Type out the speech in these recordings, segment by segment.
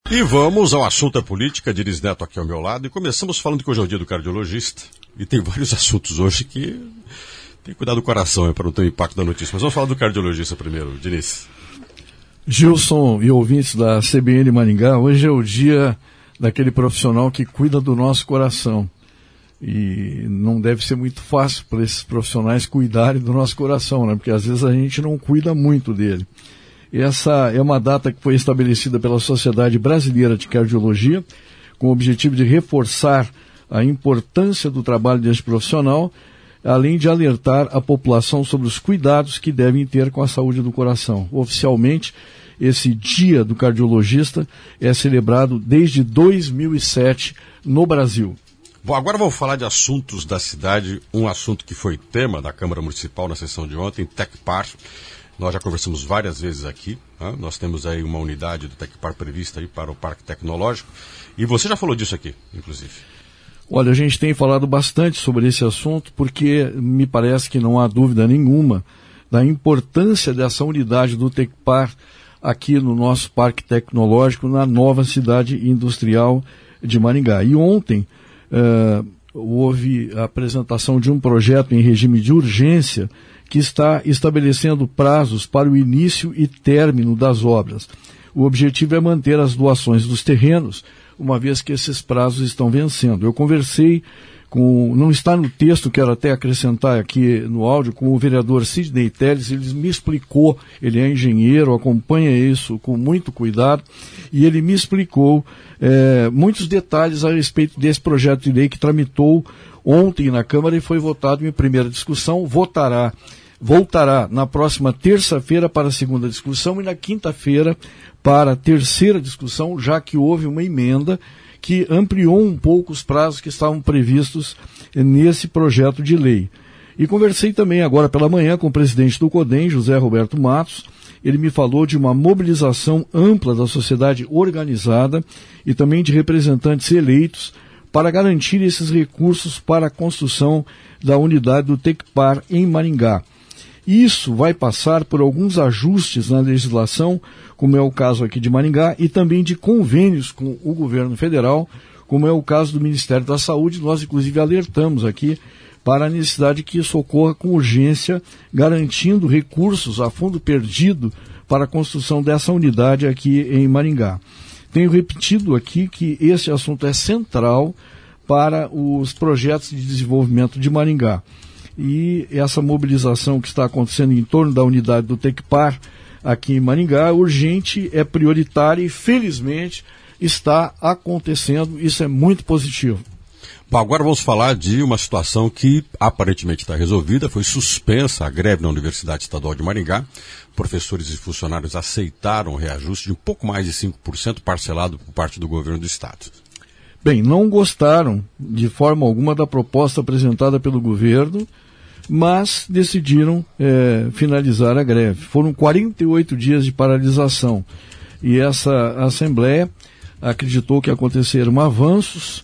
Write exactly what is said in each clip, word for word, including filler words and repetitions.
E vamos ao assunto da política, Diniz Neto aqui ao meu lado, e começamos falando que hoje é o dia do cardiologista, e tem vários assuntos hoje que tem que cuidar do coração, é, para não ter o impacto da notícia. Mas vamos falar do cardiologista primeiro, Diniz. Gilson e ouvintes da C B N Maringá, hoje é o dia daquele profissional que cuida do nosso coração. E não deve ser muito fácil para esses profissionais cuidarem do nosso coração, né? Porque às vezes a gente não cuida muito dele. Essa é uma data que foi estabelecida pela Sociedade Brasileira de Cardiologia, com o objetivo de reforçar a importância do trabalho deste profissional, além de alertar a população sobre os cuidados que devem ter com a saúde do coração. Oficialmente, esse Dia do Cardiologista é celebrado desde dois mil e sete no Brasil. Bom, agora vamos falar de assuntos da cidade, um assunto que foi tema da Câmara Municipal na sessão de ontem, Tecpar. Nós já conversamos várias vezes aqui, né? Nós temos aí uma unidade do Tecpar prevista aí para o Parque Tecnológico, e você já falou disso aqui, inclusive. Olha, a gente tem falado bastante sobre esse assunto, porque me parece que não há dúvida nenhuma da importância dessa unidade do Tecpar aqui no nosso Parque Tecnológico, na nova cidade industrial de Maringá. E ontem uh, houve a apresentação de um projeto em regime de urgência que está estabelecendo prazos para o início e término das obras. O objetivo é manter as doações dos terrenos, uma vez que esses prazos estão vencendo. Eu conversei com, não está no texto, quero até acrescentar aqui no áudio, com o vereador Sidney Teles. Ele me explicou, ele é engenheiro, acompanha isso com muito cuidado, e ele me explicou é, muitos detalhes a respeito desse projeto de lei que tramitou ontem na Câmara e foi votado em primeira discussão. Votará, voltará na próxima terça-feira para a segunda discussão e na quinta-feira para a terceira discussão, já que houve uma emenda que ampliou um pouco os prazos que estavam previstos nesse projeto de lei. E conversei também agora pela manhã com o presidente do CODEM, José Roberto Matos. Ele me falou de uma mobilização ampla da sociedade organizada e também de representantes eleitos para garantir esses recursos para a construção da unidade do Tecpar em Maringá. Isso vai passar por alguns ajustes na legislação, como é o caso aqui de Maringá, e também de convênios com o governo federal, como é o caso do Ministério da Saúde. Nós, inclusive, alertamos aqui para a necessidade que isso ocorra com urgência, garantindo recursos a fundo perdido para a construção dessa unidade aqui em Maringá. Tenho repetido aqui que esse assunto é central para os projetos de desenvolvimento de Maringá. E essa mobilização que está acontecendo em torno da unidade do Tecpar aqui em Maringá é urgente, é prioritária e, felizmente, está acontecendo. Isso é muito positivo. Bom, agora vamos falar de uma situação que aparentemente está resolvida. Foi suspensa a greve na Universidade Estadual de Maringá. Professores e funcionários aceitaram o reajuste de um pouco mais de cinco por cento parcelado por parte do governo do estado. Bem, não gostaram de forma alguma da proposta apresentada pelo governo, mas decidiram é, finalizar a greve. Foram quarenta e oito dias de paralisação e essa Assembleia acreditou que aconteceram avanços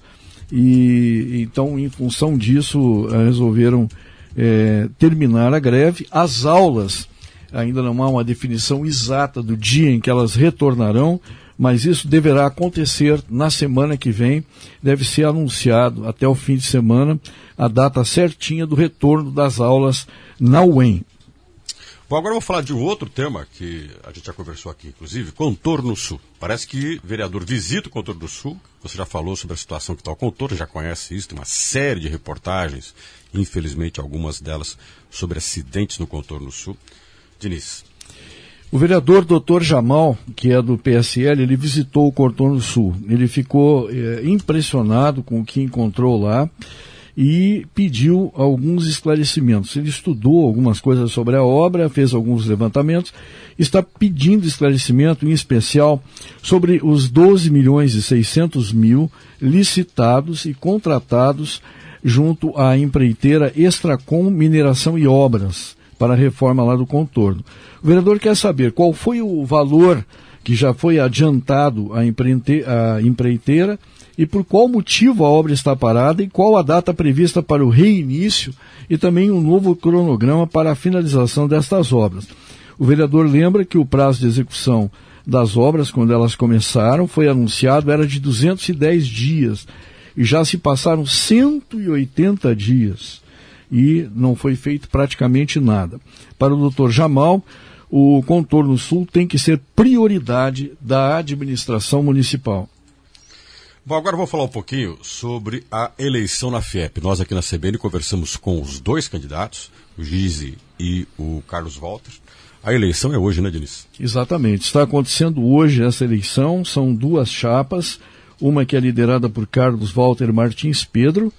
e então, em função disso, resolveram é, terminar a greve. As aulas, ainda não há uma definição exata do dia em que elas retornarão, mas isso deverá acontecer na semana que vem. Deve ser anunciado até o fim de semana a data certinha do retorno das aulas na U E M. Bom, agora eu vou falar de um outro tema que a gente já conversou aqui, inclusive, Contorno Sul. Parece que o vereador visita o Contorno Sul. Você já falou sobre a situação que está o contorno, já conhece isso, tem uma série de reportagens, infelizmente algumas delas sobre acidentes no Contorno Sul. Diniz. O vereador doutor Jamal, que é do P S L, ele visitou o Contorno Sul. Ele ficou é, impressionado com o que encontrou lá e pediu alguns esclarecimentos. Ele estudou algumas coisas sobre a obra, fez alguns levantamentos, está pedindo esclarecimento, em especial, sobre os doze milhões e seiscentos mil licitados e contratados junto à empreiteira Extracom Mineração e Obras, para a reforma lá do contorno. O vereador quer saber qual foi o valor que já foi adiantado à empreiteira e por qual motivo a obra está parada e qual a data prevista para o reinício e também um novo cronograma para a finalização destas obras. O vereador lembra que o prazo de execução das obras, quando elas começaram, foi anunciado, era de duzentos e dez dias. E já se passaram cento e oitenta dias. E não foi feito praticamente nada. Para o doutor Jamal, o contorno sul tem que ser prioridade da administração municipal. Bom, agora vou falar um pouquinho sobre a eleição na FIEP. Nós aqui na C B N conversamos com os dois candidatos, o Gize e o Carlos Walter. A eleição é hoje, né, Diniz? Exatamente. Está acontecendo hoje essa eleição. São duas chapas. Uma que é liderada por Carlos Walter Martins Pedro,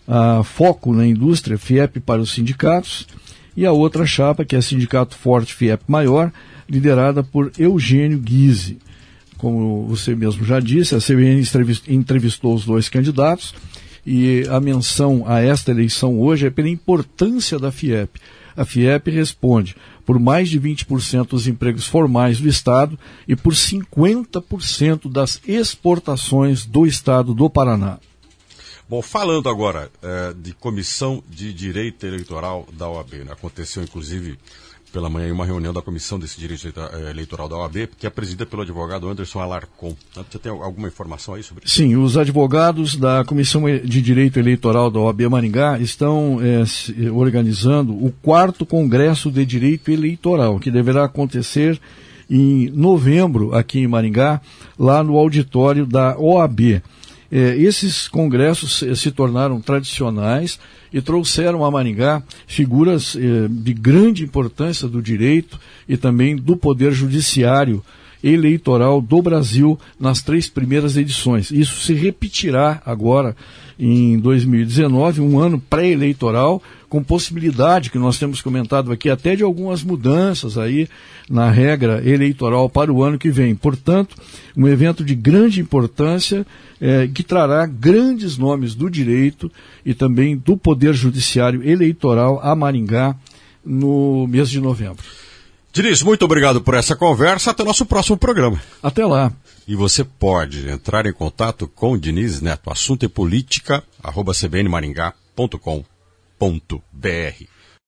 a Foco na Indústria, FIEP para os sindicatos, e a outra chapa, que é Sindicato Forte FIEP Maior, liderada por Eugênio Gize. Como você mesmo já disse, a C B N entrevistou os dois candidatos, e a menção a esta eleição hoje é pela importância da FIEP. A FIEP responde por mais de vinte por cento dos empregos formais do Estado e por cinquenta por cento das exportações do Estado do Paraná. Bom, falando agora é, de Comissão de Direito Eleitoral da O A B, né? Aconteceu inclusive pela manhã uma reunião da Comissão desse Direito Eleitoral da O A B, que é presidida pelo advogado Anderson Alarcon. Você tem alguma informação aí sobre isso? Sim, os advogados da Comissão de Direito Eleitoral da O A B Maringá estão é, organizando o quarto Congresso de Direito Eleitoral, que deverá acontecer em novembro aqui em Maringá, lá no auditório da O A B. É, esses congressos eh, se tornaram tradicionais e trouxeram a Maringá figuras eh, de grande importância do direito e também do poder judiciário eleitoral do Brasil nas três primeiras edições. Isso se repetirá agora em dois mil e dezenove, um ano pré-eleitoral, com possibilidade, que nós temos comentado aqui, até de algumas mudanças aí na regra eleitoral para o ano que vem. Portanto, um evento de grande importância eh, que trará grandes nomes do direito e também do Poder Judiciário Eleitoral a Maringá no mês de novembro. Diniz, muito obrigado por essa conversa. Até o nosso próximo programa. Até lá. E você pode entrar em contato com o Diniz Neto. Assunto é política, arroba c b n maringá ponto com ponto b r.